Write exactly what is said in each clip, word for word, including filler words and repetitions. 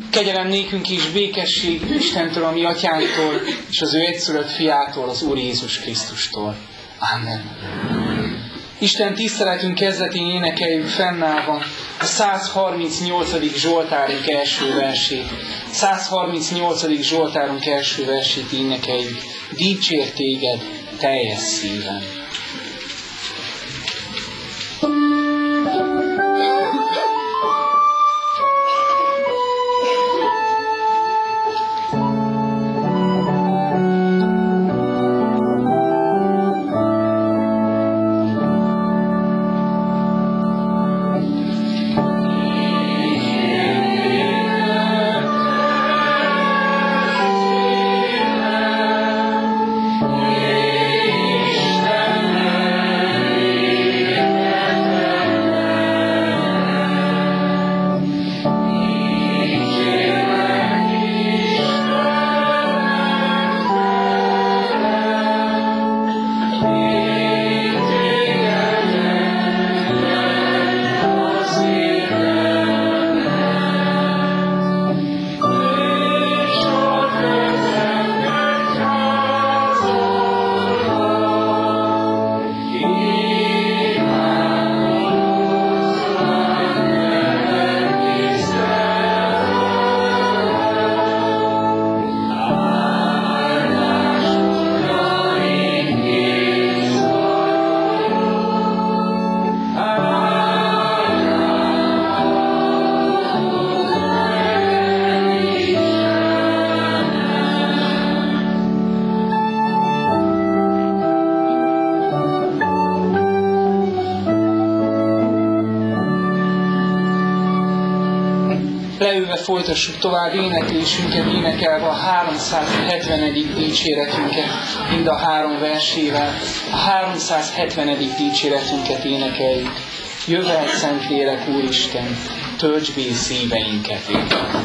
Kegyelem nékünk is, békesség Istentől, a mi atyánktól, és az ő egyszülött fiától, az Úr Jézus Krisztustól. Amen. Isten tiszteletünk kezdetén énekeljük fennállva a száz harmincnyolcadik Zsoltárunk első versét. száz harmincnyolcadik Zsoltárunk első versét énekeljük. Dicsér téged teljes szívem. Leülve folytassuk tovább éneklésünket, énekelve a háromszázhetvenedik dicséretünket, mind a három versével. A háromszázhetvenedik dicséretünket énekeljük. Jövel Szentlélek Úristen, töltsd be szíveinket érted.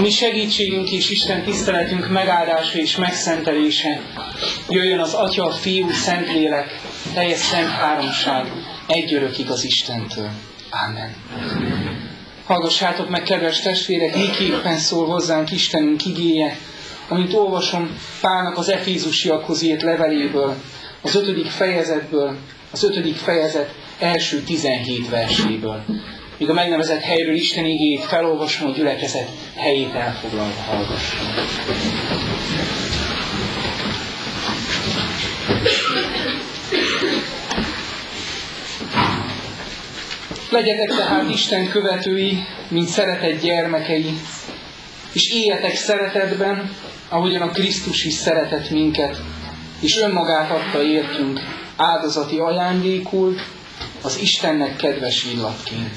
mi segítségünk és Isten tiszteletünk megáldása és megszentelése jöjjön az Atya, Fiú, Szentlélek, teljes szent háromság, egy örökig az Istentől. Amen. Hallgassátok meg, kedves testvérek, miképpen szól hozzánk Istenünk igéje, amit olvasom Pálnak az Efézusiakhoz írt leveléből, az ötödik fejezetből, az ötödik fejezet első tizenhét verséből. Míg a megnevezett helyről Isten igéjét felolvasom, a gyülekezet helyét elfoglalva hallgasson. Legyetek tehát Isten követői, mint szeretett gyermekei, és éljetek szeretetben, ahogyan a Krisztus is szeretett minket, és önmagát adta értünk áldozati ajándékul, az Istennek kedves illatként.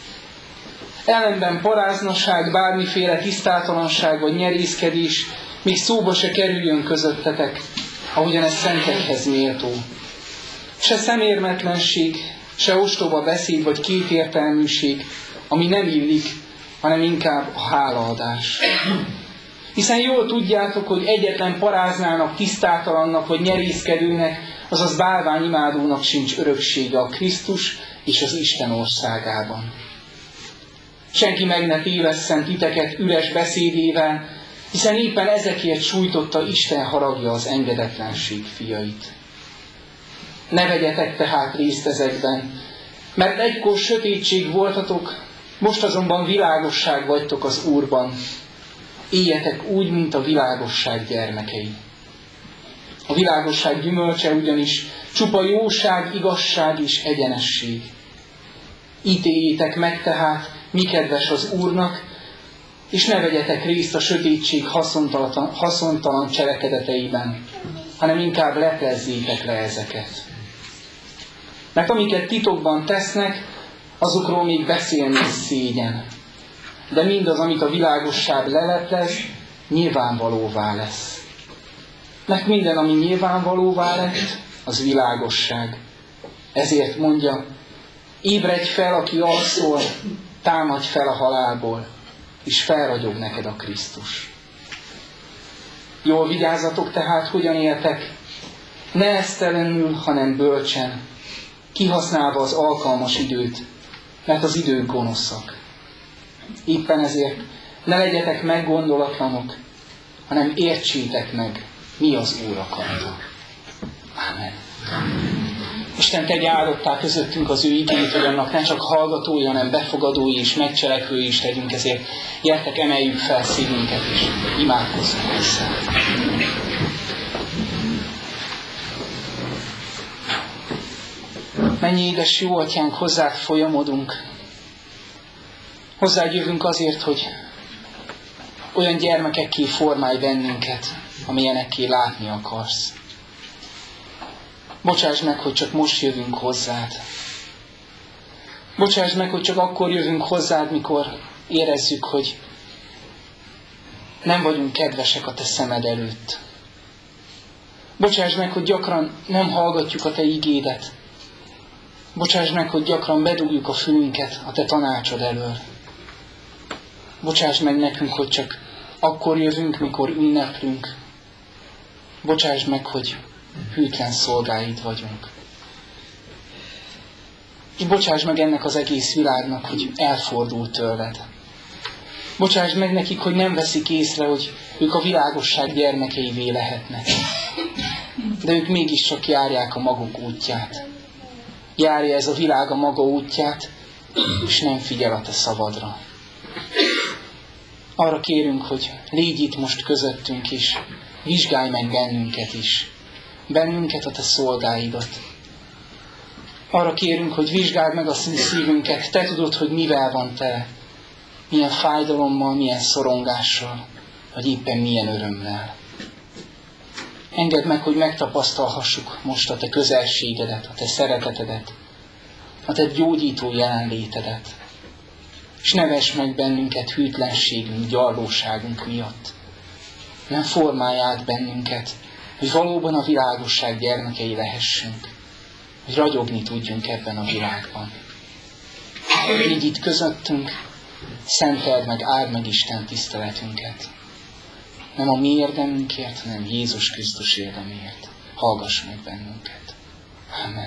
Ellenben paráznaság, bármiféle tisztátalanság vagy nyerészkedés még szóba se kerüljön közöttetek, ahogyan ez szentekhez méltó. Se szemérmetlenség, se ostoba beszéd vagy kétértelműség, ami nem illik, hanem inkább a hálaadás. Hiszen jól tudjátok, hogy egyetlen paráznának, tisztátalannak vagy nyerészkedőnek, azaz bálványimádónak sincs öröksége a Krisztus és az Isten országában. Senki meg ne tévesszen titeket üres beszédével, hiszen éppen ezekért sújtotta Isten haragja az engedetlenség fiait. Ne vegyetek tehát részt ezekben, mert egykor sötétség voltatok, most azonban világosság vagytok az Úrban. Éljetek úgy, mint a világosság gyermekei. A világosság gyümölcse ugyanis csupa jóság, igazság és egyenesség. Ítéljétek meg tehát, mi kedves az Úrnak, és ne vegyetek részt a sötétség haszontalan, haszontalan cselekedeteiben, hanem inkább leplezzétek le ezeket. Mert amiket titokban tesznek, azokról még beszélni szégyen. De mindaz, amit a világosság leleplez, nyilvánvalóvá lesz. Mert minden, ami nyilvánvalóvá lett, az világosság. Ezért mondja, ébredj fel, aki alszol, támadj fel a halálból, és felragyog neked a Krisztus. Jól vigyázzatok tehát, hogyan éltek, ne esztelenül, hanem bölcsen, kihasználva az alkalmas időt, mert az idők gonoszak. Éppen ezért ne legyetek meggondolatlanok, hanem értsétek meg, mi az Úr akarata. Amen. Isten tegye áldottá közöttünk az ő igényt, hogy annak ne csak hallgatói, hanem befogadói és megcselekvői is legyünk, ezért gyertek, emeljük fel szívünket és imádkozzunk hozzá. Mennyi édes jó Atyánk, hozzád folyamodunk. Hozzád jövünk azért, hogy olyan gyermekekké formálj bennünket, amilyenekké látni akarsz. Bocsáss meg, hogy csak most jövünk hozzád. Bocsáss meg, hogy csak akkor jövünk hozzád, mikor érezzük, hogy nem vagyunk kedvesek a te szemed előtt. Bocsáss meg, hogy gyakran nem hallgatjuk a te igédet. Bocsáss meg, hogy gyakran bedugjuk a fülünket a te tanácsod elől. Bocsáss meg nekünk, hogy csak akkor jövünk, mikor ünneplünk. Bocsáss meg, hogy hűtlen szolgáid vagyunk. És bocsáss meg ennek az egész világnak, hogy elfordult tőled. Bocsáss meg nekik, hogy nem veszik észre, hogy ők a világosság gyermekeivé lehetnek. De ők mégiscsak járják a maguk útját. Járja ez a világ a maga útját, és nem figyel a te szavadra. Arra kérünk, hogy légy itt most közöttünk is, vizsgálj meg bennünket is, bennünket, a te szolgáidat. Arra kérünk, hogy vizsgáld meg a szívünket, te tudod, hogy mivel van tele, milyen fájdalommal, milyen szorongással, vagy éppen milyen örömmel. Engedd meg, hogy megtapasztalhassuk most a te közelségedet, a te szeretetedet, a te gyógyító jelenlétedet. És ne vess meg bennünket hűtlenségünk, gyarlóságunk miatt. Nem formálj át bennünket, hogy valóban a világosság gyermekei lehessünk, hogy ragyogni tudjunk ebben a világban. Légy itt közöttünk, szenteld meg, áld meg Isten tiszteletünket. Nem a mi érdemünkért, hanem Jézus Krisztus érdemért. Hallgass meg bennünket. Amen.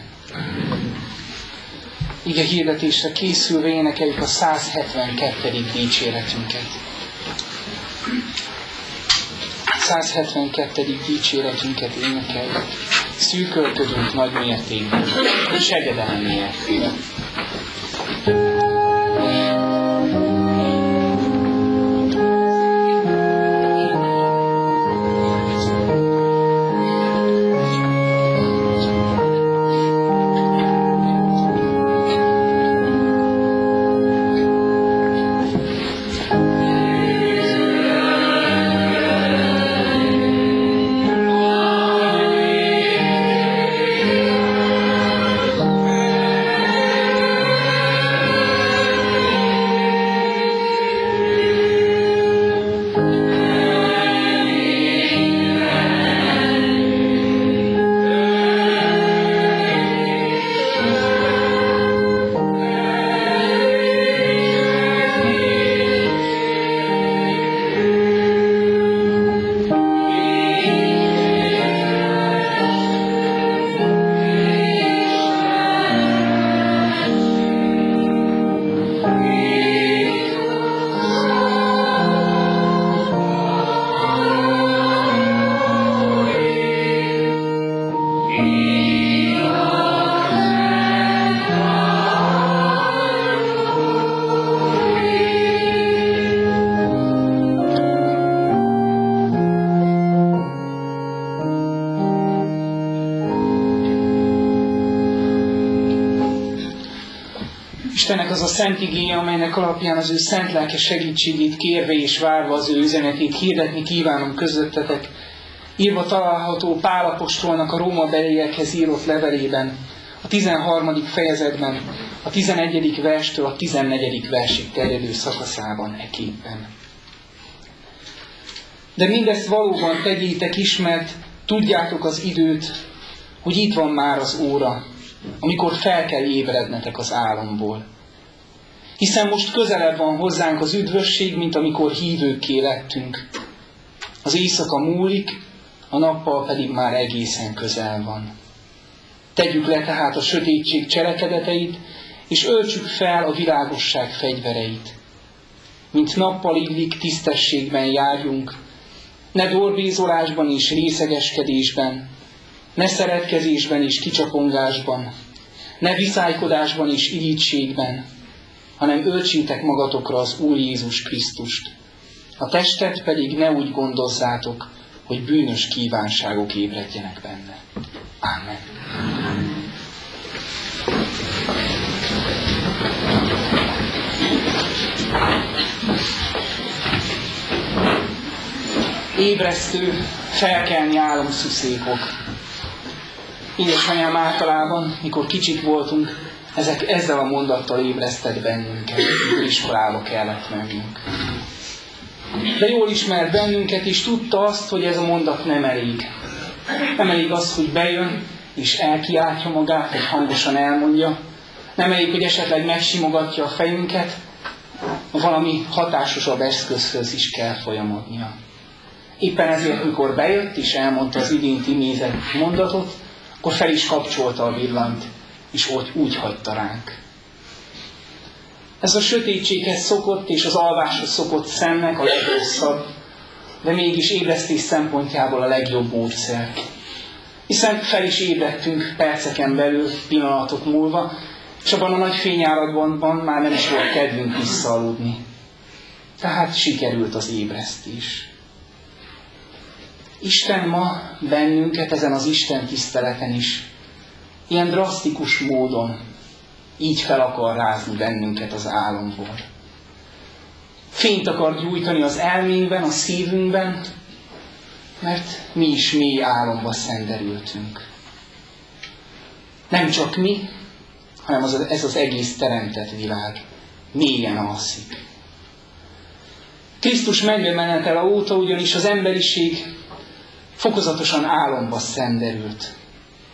Ige hirdetésre készülve énekeljük a száz hetvenkettedik dicséretünket. száz hetvenkettedik dicséretünket énekeljük. Szűkölködünk nagy mértékben, segedelmiért. Istennek az a szent igéje, amelynek alapján az ő szent lelke segítségét kérve és várva az ő üzenetét hirdetni kívánom közöttetek. Írva található Pál apostolnak a Róma beliekhez írott levelében, a tizenharmadik fejezetben, a tizenegyedik verstől a tizennegyedik versig terjedő szakaszában eképpen. De mindezt valóban tegyétek is, mert tudjátok az időt, hogy itt van már az óra, amikor fel kell ébrednetek az álomból. Hiszen most közelebb van hozzánk az üdvösség, mint amikor hívőkké lettünk. Az éjszaka múlik, a nappal pedig már egészen közel van. Tegyük le tehát a sötétség cselekedeteit, és öltsük fel a világosság fegyvereit. Mint nappal illik, tisztességben járjunk, ne dorbézolásban és részegeskedésben, ne szeretkezésben és kicsapongásban, ne viszálykodásban és irítségben, hanem öltsétek magatokra az Úr Jézus Krisztust. A testet pedig ne úgy gondozzátok, hogy bűnös kívánságok ébredjenek benne. Ámen. Ébresztő, felkelni álomszuszékok. Édesanyám általában, mikor kicsik voltunk, ezek ezzel a mondattal ébresztett bennünket, mikor iskolába kellett mennünk. De jól ismert bennünket, és tudta azt, hogy ez a mondat nem elég. Nem elég az, hogy bejön, és elkiáltja magát, hogy hangosan elmondja. Nem elég, hogy esetleg megsimogatja a fejünket, valami hatásosabb eszközhöz is kell folyamodnia. Éppen ezért, mikor bejött és elmondta az imént idézett mondatot, akkor fel is kapcsolta a villanyt, és ott úgy hagyta ránk. Ez a sötétséghez szokott és az alváshoz szokott szemnek a legrosszabb, de mégis ébresztés szempontjából a legjobb módszer. Hiszen fel is ébredtünk perceken belül, pillanatok múlva, és abban a nagy fényáradban már nem is volt kedvünk visszaaludni. Tehát sikerült az ébresztés. Isten ma bennünket ezen az Isten tiszteleten is ilyen drasztikus módon így fel akar rázni bennünket az álomból. Fényt akar gyújtani az elménkben, a szívünkben, mert mi is mély álomba szenderültünk. Nem csak mi, hanem az, ez az egész teremtett világ mélyen alszik. Krisztus mennybe menetele óta ugyanis az emberiség fokozatosan álomba szenderült.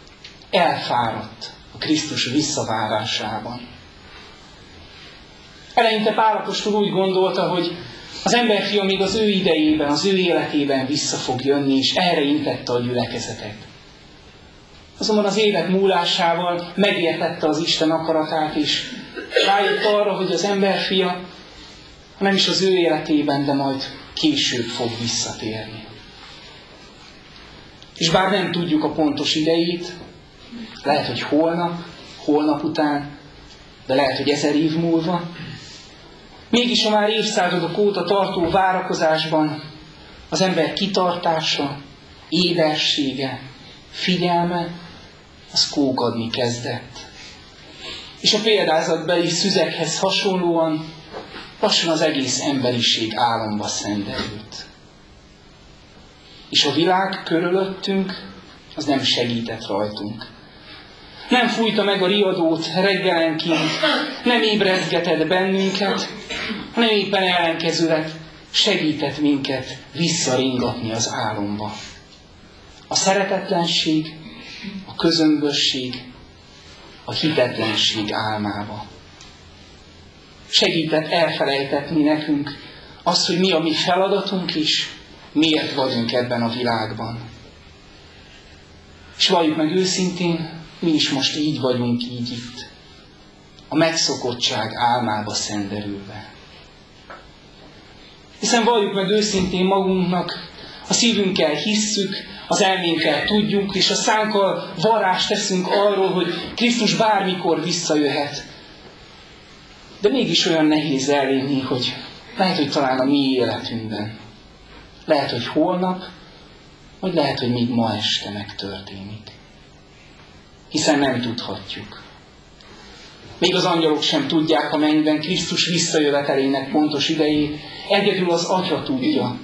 Elfáradt a Krisztus visszavárásában. Eleinte Pál apostol úgy gondolta, hogy az emberfia még az ő idejében, az ő életében vissza fog jönni, és erre intette a gyülekezetet. Azonban az évek múlásával megértette az Isten akaratát, és rájött arra, hogy az emberfia nem is az ő életében, de majd később fog visszatérni. És bár nem tudjuk a pontos idejét, lehet, hogy holnap, holnap után, de lehet, hogy ezer év múlva, mégis a már évszázadok óta tartó várakozásban az ember kitartása, ébersége, figyelme, az kókadni kezdett. És a példázatbeli szüzekhez hasonlóan lassan az egész emberiség álomba szenderült. És a világ körülöttünk az nem segített rajtunk. Nem fújta meg a riadót reggelenként, nem ébrezgetett bennünket, hanem éppen ellenkezőleg segített minket visszaringatni az álomba. A szeretetlenség, a közömbösség, a hitetlenség álmába. Segített elfelejtetni nekünk azt, hogy mi a mi feladatunk is, miért vagyunk ebben a világban. És valljuk meg őszintén, mi is most így vagyunk így itt, a megszokottság álmába szenderülve. Hiszen valljuk meg őszintén magunknak, a szívünkkel hisszük, az elménkkel tudjuk, és a szánkkal varrást teszünk arról, hogy Krisztus bármikor visszajöhet. De mégis olyan nehéz elérni, hogy lehet, hogy talán a mi életünkben. Lehet, hogy holnap, vagy lehet, hogy még ma este megtörténik. Hiszen nem tudhatjuk. Még az angyalok sem tudják a mennyben Krisztus visszajövetelének pontos idejét, egyedül az Atya tudja.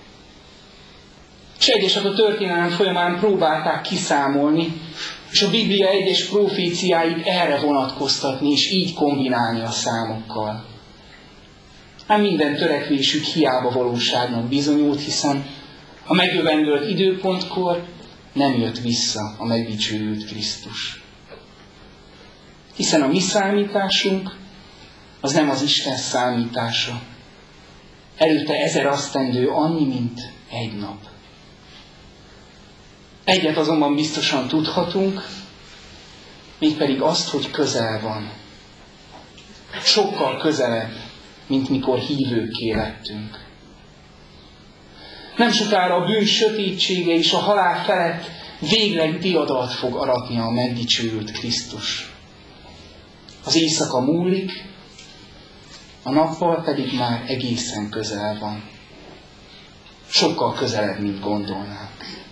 És egyesek a történelem folyamán próbálták kiszámolni, és a Biblia egyes proféciáit erre vonatkoztatni, és így kombinálni a számokkal. Ám minden törekvésük hiába valóságnak bizonyult, hiszen a megjövendőlt időpontkor nem jött vissza a megdicsőült Krisztus. Hiszen a mi számításunk az nem az Isten számítása. Előtte ezer asztendő annyi, mint egy nap. Egyet azonban biztosan tudhatunk, mégpedig azt, hogy közel van. Sokkal közelebb, mint mikor hívőkké lettünk. Nem sokára a bűn sötétsége és a halál felett végleg diadalt fog aratni a megdicsőült Krisztus. Az éjszaka múlik, a nappal pedig már egészen közel van. Sokkal közelebb, mint gondolnánk.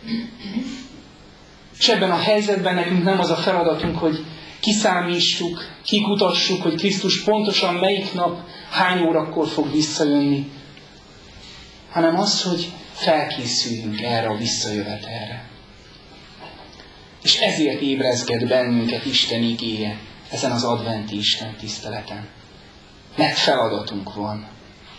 És ebben a helyzetben nekünk nem az a feladatunk, hogy kiszámítsuk, kikutassuk, hogy Krisztus pontosan melyik nap, hány órakor fog visszajönni, hanem az, hogy felkészüljünk erre a visszajövetelre. És ezért ébrezget bennünket Isten igéje ezen az adventi Isten tiszteleten. Mert feladatunk van.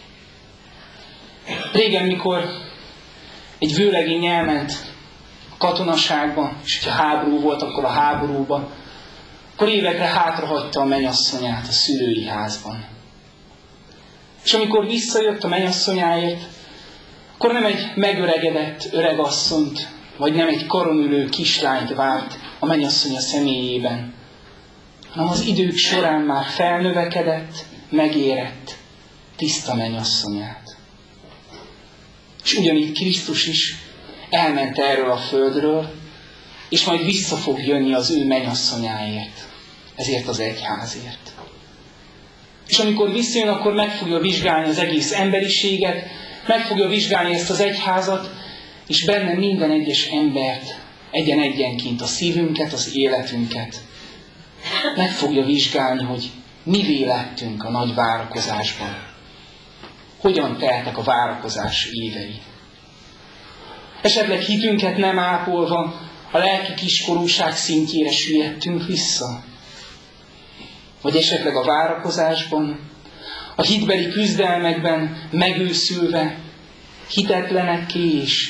Régen, mikor egy vőlegény elment a katonaságba, és ha háború volt, akkor a háborúba, akkor évekre hátrahagyta a mennyasszonyát a szülői házban. És amikor visszajött a mennyasszonyáért, akkor nem egy megöregedett öregasszonyt, vagy nem egy karonülő kislányt várt a mennyasszonya személyében, hanem az idők során már felnövekedett, megérett, tiszta mennyasszonyát. És ugyanígy Krisztus is elment erről a földről, és majd vissza fog jönni az ő mennyasszonyáért, ezért az egyházért. És amikor visszajön, akkor meg fogja vizsgálni az egész emberiséget, meg fogja vizsgálni ezt az egyházat, és benne minden egyes embert, egyen-egyenként a szívünket, az életünket. Meg fogja vizsgálni, hogy mivé lettünk a nagy várakozásban. Hogyan teltek a várakozás évei. Esetleg hitünket nem ápolva a lelki kiskorúság szintjére süllyedtünk vissza. Vagy esetleg a várakozásban, a hitbeli küzdelmekben megőszülve hitetlenekké és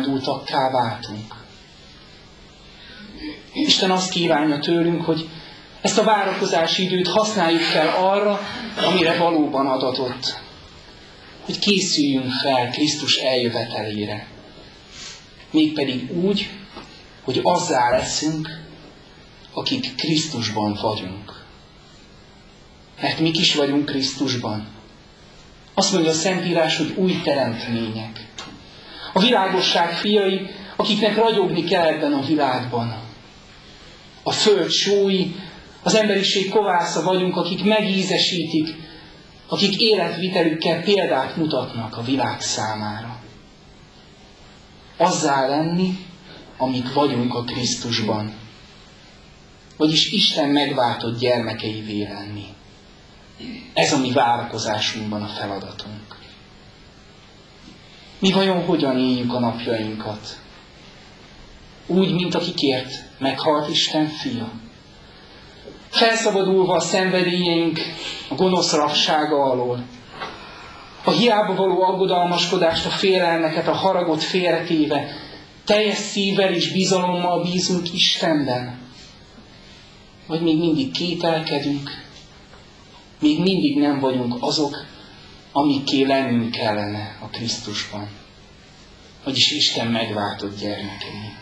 kiábrándultakká váltunk. Isten azt kívánja tőlünk, hogy Ezt a várakozási időt használjuk fel arra, amire valóban adatott. Hogy készüljünk fel Krisztus eljövetelére. Mégpedig úgy, hogy azzá leszünk, akik Krisztusban vagyunk. Mert mik is vagyunk Krisztusban. Azt mondja a Szentírás, hogy új teremtmények. A világosság fiai, akiknek ragyogni kell ebben a világban. A föld sói, az emberiség kovásza vagyunk, akik megízesítik, akik életvitelükkel példát mutatnak a világ számára. Azzá lenni, amik vagyunk a Krisztusban. Vagyis Isten megváltott gyermekeivé lenni. Ez a mi várakozásunkban a feladatunk. Mi vajon hogyan éljük a napjainkat? Úgy, mint akikért meghalt Isten fia. Felszabadulva a szenvedélyeink a gonosz rabsága alól. A hiába való aggodalmaskodást, a félelmeket, a haragot félretéve, teljes szívvel és bizalommal bízunk Istenben. Vagy még mindig kételkedünk, még mindig nem vagyunk azok, amikké lennünk kellene a Krisztusban. Vagyis Isten megváltott gyermekei.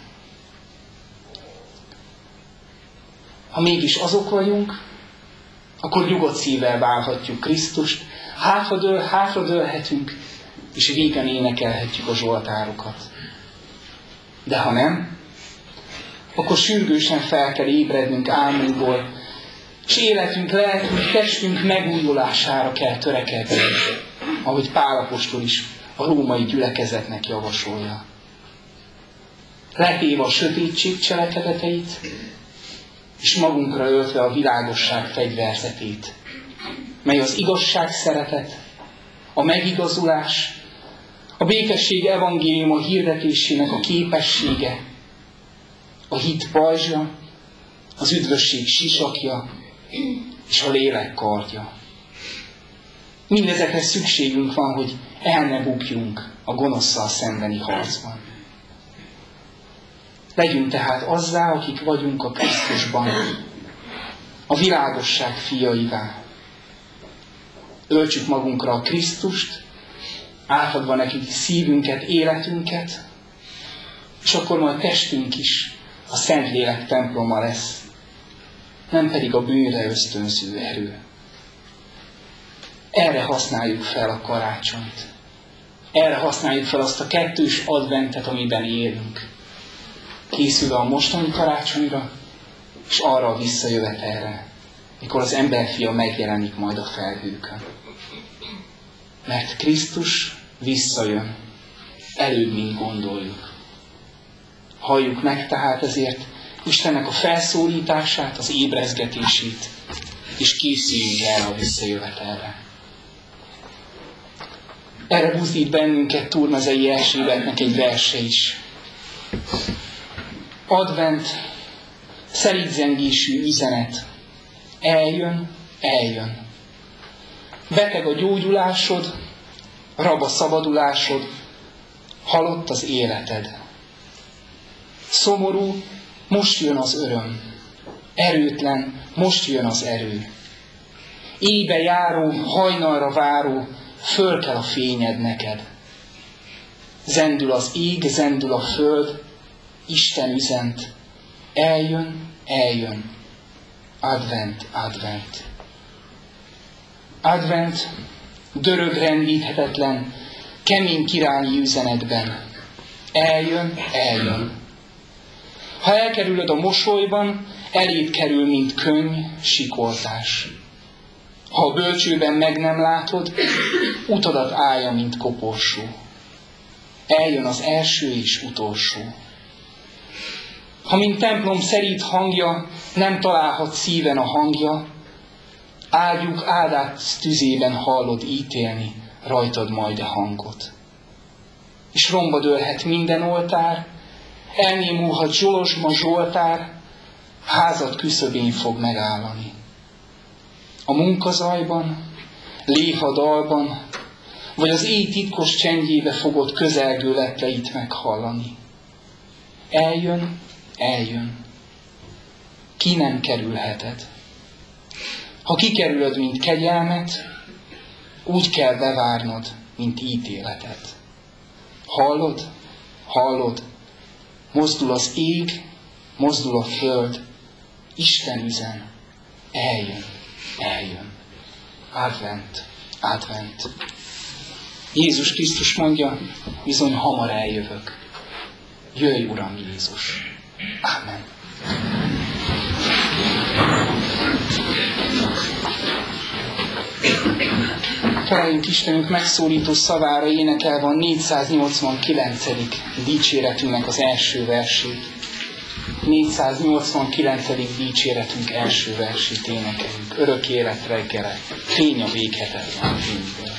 Ha mégis azok vagyunk, akkor nyugodt szívvel várhatjuk Krisztust, hátradől, hátradőlhetünk, és vígan énekelhetjük a zsoltárokat. De ha nem, akkor sürgősen fel kell ébrednünk álmunkból, és életünk, lelkünk, testünk megújulására kell törekedni, ahogy Pál apostol is a római gyülekezetnek javasolja. Letéve a sötétség cselekedeteit, és magunkra öltve a világosság fegyverzetét, mely az igazság szeretet, a megigazulás, a békesség evangéliuma hirdetésének a képessége, a hit pajzsa, az üdvösség sisakja és a lélek kardja. Mindezekre szükségünk van, hogy el ne bukjunk a gonoszszal szembeni harcban. Legyünk tehát azzá, akik vagyunk a Krisztusban, a világosság fiaivá. Öltsük magunkra a Krisztust, átadva nekik szívünket, életünket, és akkor majd testünk is a Szentlélek temploma lesz, nem pedig a bűnre ösztönző erő. Erre használjuk fel a karácsonyt. Erre használjuk fel azt a kettős adventet, amiben élünk. Készülve a mostani karácsonyra, és arra a visszajövetelre, mikor az emberfia megjelenik majd a felhőkön. Mert Krisztus visszajön, előbb, mint gondoljuk. Halljuk meg tehát ezért Istennek a felszólítását, az ébrezgetését, és készüljünk erre a visszajövetelre. Erre buzdít bennünket Turmezei Erzsébetnek egy verse is. Advent, szelídzengésű üzenet. Eljön, eljön. Beteg a gyógyulásod, rab a szabadulásod, halott az életed. Szomorú, most jön az öröm. Erőtlen, most jön az erő. Éjbe járó, hajnalra váró, föl kell a fényed neked. Zendül az ég, zendül a föld, Isten üzent. Eljön, eljön. Advent, advent. Advent, dörög rendíthetetlen, kemény királyi üzenetben. Eljön, eljön. Ha elkerülöd a mosolyban, eléd kerül, mint könny, sikoltás. Ha a bölcsőben meg nem látod, utadat állja, mint koporsó. Eljön az első és utolsó. Ha mint templom szerít hangja, nem találhat szíven a hangja, ágyuk áldát tüzében hallod ítélni rajtad majd a hangot. És romba dőlhet minden oltár, elnémulhat zsolozsma Zsoltár, házad küszöbén fog megállani. A munkazajban, léhadalban, vagy az éj titkos csendjébe fogod közelgő lepleit meghallani. Eljön, eljön. Ki nem kerülheted. Ha kikerülöd, mint kegyelmet, úgy kell bevárnod, mint ítéletet. Hallod? Hallod? Mozdul az ég, mozdul a föld, Isten üzen, eljön, eljön. Advent, advent. Jézus Krisztus mondja, bizony hamar eljövök. Jöjj, Uram Jézus. Amen. Feleljünk Istenünk megszólító szavára, énekelve a négyszáznyolcvankilencedik dicséretünknek az első versét. négyszáznyolcvankilencedik dicséretünk első versét énekeljük. Örök élet reggele, fény a véghetetlen fényből.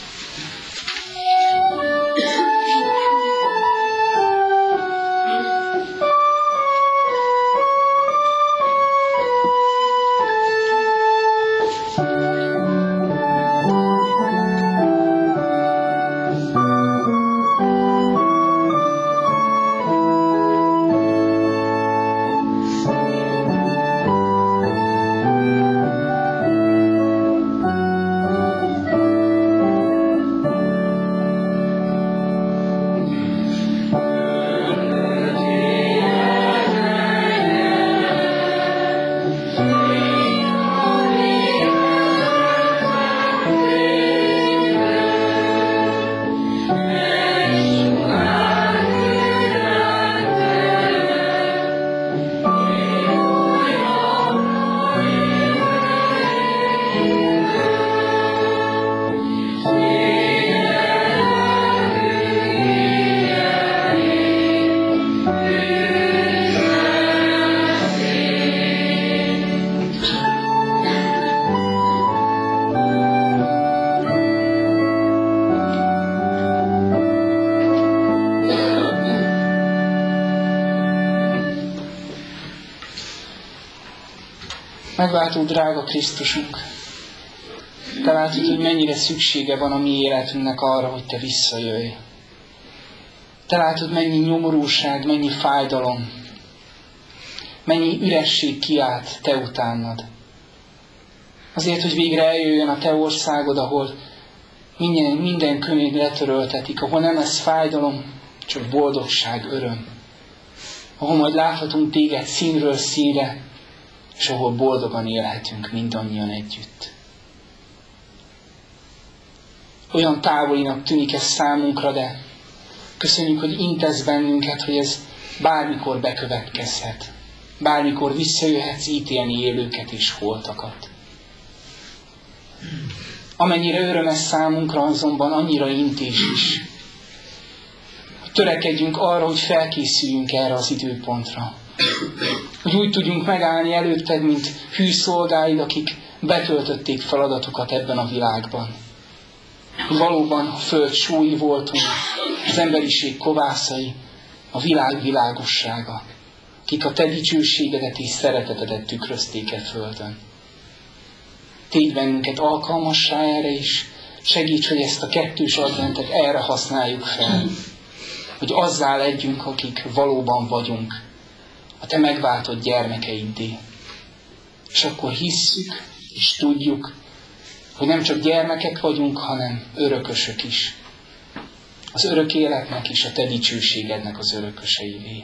Megváltó drága Krisztusunk, Te látod, hogy mennyire szüksége van a mi életünknek arra, hogy Te visszajöjj. Te látod, mennyi nyomorúság, mennyi fájdalom, mennyi üresség kiált Te utánad. Azért, hogy végre eljöjjön a Te országod, ahol minden, minden könnyed letöröltetik, ahol nem lesz fájdalom, csak boldogság, öröm. Ahol majd láthatunk Téged színről színre, és ahol boldogan élhetünk mindannyian együtt. Olyan távolinak tűnik ez számunkra, de köszönjük, hogy intesz bennünket, hogy ez bármikor bekövetkezhet. Bármikor visszajöhetsz ítélni élőket és holtakat. Amennyire öröm ez számunkra, azonban annyira intés is. Hogy törekedjünk arra, hogy felkészüljünk erre az időpontra. Hogy úgy tudjunk megállni előtted, mint hű szolgáid, akik betöltötték feladatukat ebben a világban. Hogy valóban a föld súlyi voltunk, az emberiség kovászai, a világ világossága, akik a te dicsőségedet és szeretetedet tükrözték e földön. Tégy bennünket alkalmassá erre is, segíts, hogy ezt a kettős adventet erre használjuk fel, hogy azzá legyünk, akik valóban vagyunk, a te megváltott gyermekeiddé. És akkor hisszük, és tudjuk, hogy nem csak gyermekek vagyunk, hanem örökösök is. Az örök életnek és a te dicsőségednek az örököseivé.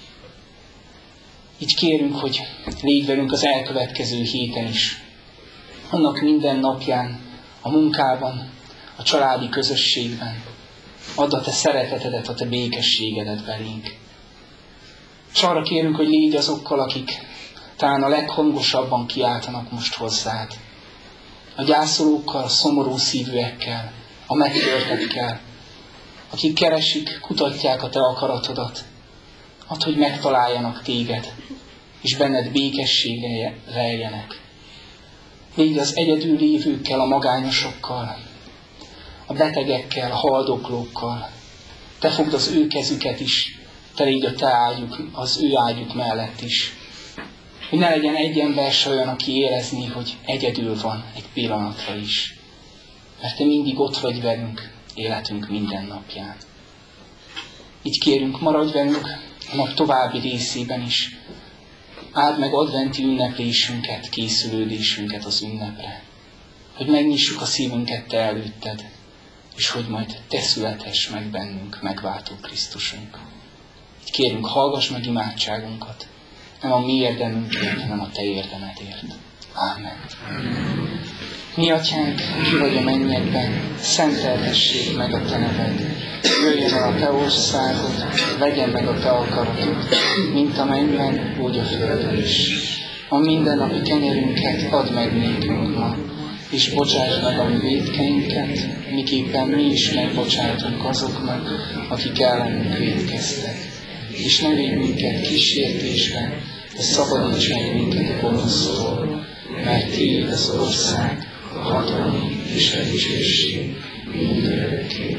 Így kérünk, hogy légy velünk az elkövetkező héten is. Annak minden napján, a munkában, a családi közösségben. Add a te szeretetedet, a te békességedet belénk. És arra kérünk, hogy légy azokkal, akik talán a leghangosabban kiáltanak most hozzád. A gyászolókkal, a szomorú szívűekkel, a megtörtekkel, akik keresik, kutatják a te akaratodat. Add, hogy megtaláljanak téged, és benned békessége leljenek. Légy az egyedül lévőkkel, a magányosokkal, a betegekkel, a haldoklókkal. Te fogd az ő kezüket is, te légy a te ágyuk, az ő ágyuk mellett is. Hogy ne legyen egy ember se olyan, aki érezné, hogy egyedül van egy pillanatra is. Mert te mindig ott vagy velünk, életünk minden napján. Így kérünk, maradj velünk a nap további részében is. áld meg adventi ünneplésünket, készülődésünket az ünnepre. Hogy megnyissuk a szívünket Te előtted, és hogy majd Te születess meg bennünk, megváltó Krisztusunk. Így kérünk, hallgass meg imádságunkat, nem a mi érdemünkért, hanem a Te érdemedért. Ámen. Mi atyánk, ki vagy a mennyekben, szenteltessék meg a Te neved. Jöjjön el a Te országod, legyen meg a Te akaratod, mint a mennyben, úgy a földön is. A mindennapi kenyerünket add meg nékünk ma, és bocsáss meg a mi vétkeinket, miképpen mi is megbocsátunk azoknak, akik ellenünk vétkeztek. És ne védj minket kísértésben, de szabadíts meg minket a gonosztól, mert Tiéd az ország, a hatalom és a dicsőség mindörökké.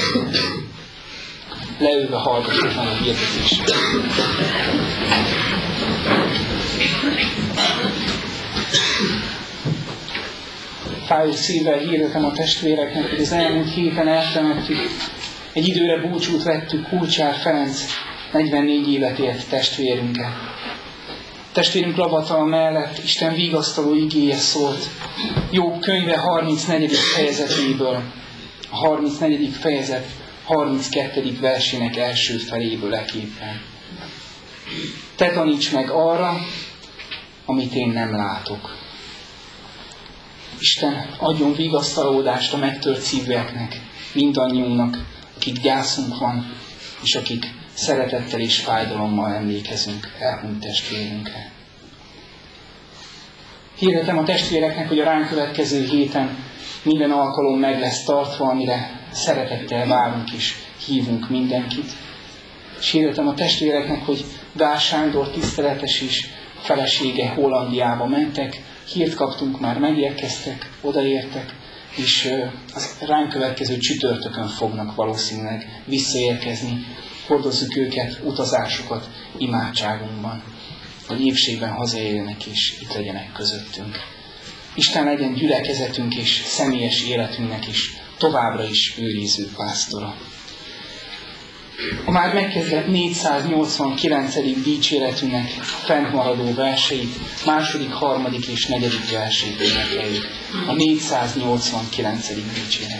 Leülve hallgassuk meg a hirdetést. Fájó szívvel hirdetem a testvéreknek, hogy az elmúlt héten eltemettük, egy időre búcsút vettük Kulcsár Ferenc negyvennégy évet élt testvérünket. Testvérünk Labatala mellett Isten vigasztaló igéje szólt Jobb könyve harmincnegyedik fejezetéből, a harmincnegyedik fejezet harminckettedik versének első feléből eképpen. Te taníts meg arra, amit én nem látok. Isten adjon vigasztalódást a megtört szívűeknek, mindannyiunknak, akik gyászunk van, és akik szeretettel és fájdalommal emlékezünk elhunyt testvérünkre. Hirdetem a testvéreknek, hogy a ránk következő héten minden alkalom meg lesz tartva, amire szeretettel várunk és hívunk mindenkit. És hirdetem a testvéreknek, hogy Gál Sándor tiszteletes is felesége Hollandiába mentek, hírt kaptunk, már megérkeztek, odaértek, és az ránk következő csütörtökön fognak valószínűleg visszaérkezni. Hordozzuk őket, utazásukat imádságunkban, hogy épségben hazaérjenek és itt legyenek közöttünk. Isten legyen gyülekezetünk és személyes életünknek is továbbra is őriző pásztora. A már megkezdett négyszáznyolcvankilencedik dicséretünknek fennmaradó verseit, második, harmadik és negyedik versét énekeljük. A négyszáznyolcvankilencedik dicséret.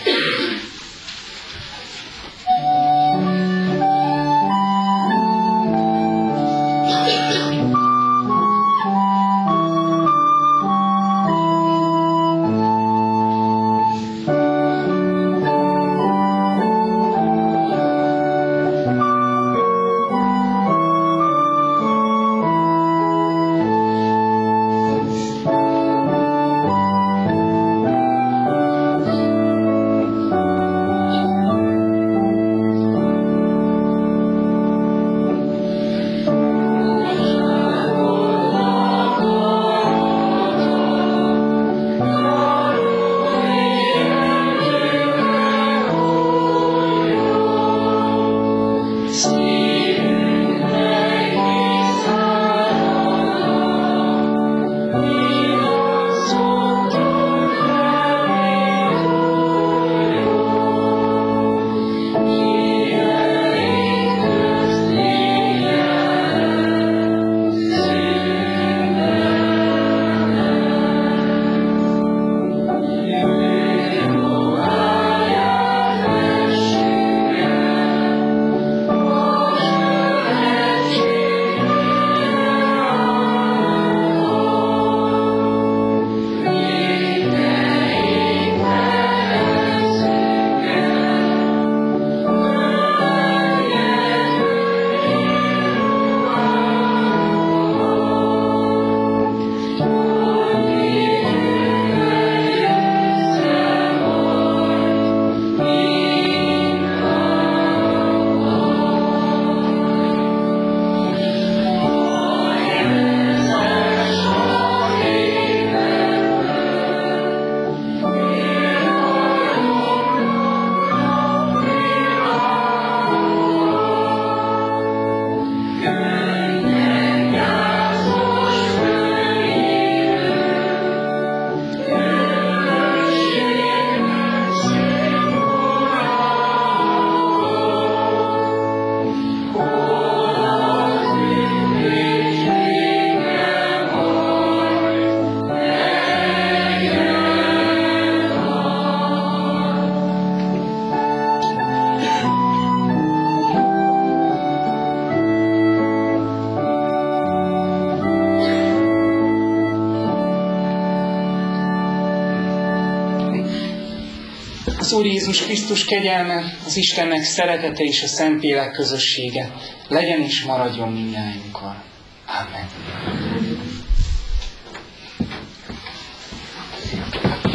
Az Úr Jézus Krisztus kegyelme, az Istennek szeretete és a Szentlélek közössége legyen és maradjon mindnyájunkkal. Amen.